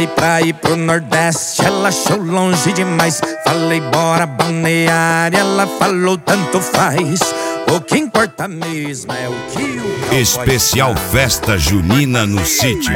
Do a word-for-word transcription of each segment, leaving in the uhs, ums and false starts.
Chamei pra ir pro Nordeste, ela achou longe demais. Falei bora balneário, ela falou tanto faz. O que importa mesmo é o que o Especial Festa Junina no Sítio.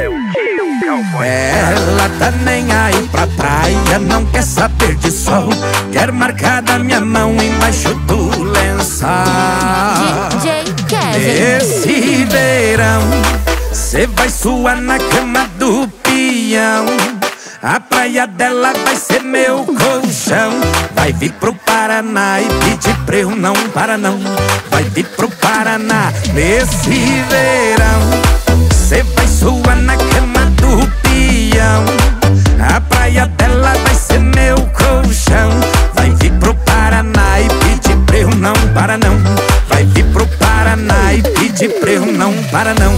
Ela tá nem aí pra praia, não quer saber de sol. Quer marcar da minha mão embaixo do lençol. D J Kevin. Esse verão cê vai suar na cama do peão. A praia dela vai ser meu colchão. Vai vir pro Paraná e pedir pra eu não para não. Vai vir pro Paraná nesse verão. Cê vai suar na cama do peão. A praia dela vai ser meu colchão. Vai vir pro Paraná e pedir pra eu não para não. Vai vir pro Paraná e pedir pra eu não para não.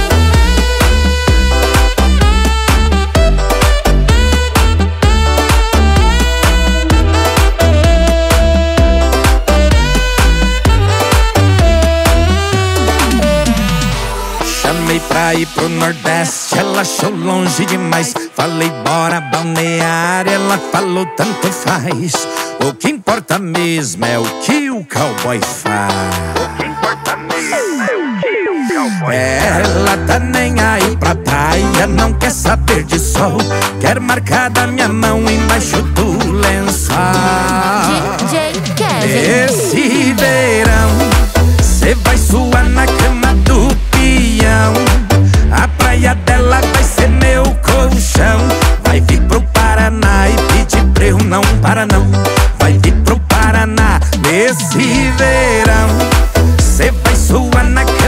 Chamei pra ir pro Nordeste, ela achou longe demais. Falei bora balneário, ela falou tanto faz. O que importa mesmo é o que o cowboy faz. O que importa mesmo é o que o cowboy faz. Ela tá nem aí pra praia, não quer saber de sol. Quer marcar da minha mão embaixo do lençol. D J Kevin. Esse verão cê vai suar na cama do peão. A praia dela vai ser meu colchão. Vai vir pro Paraná e pedir pra eu não para não. Vai vir pro Paraná nesse verão. Cê vai suar na cama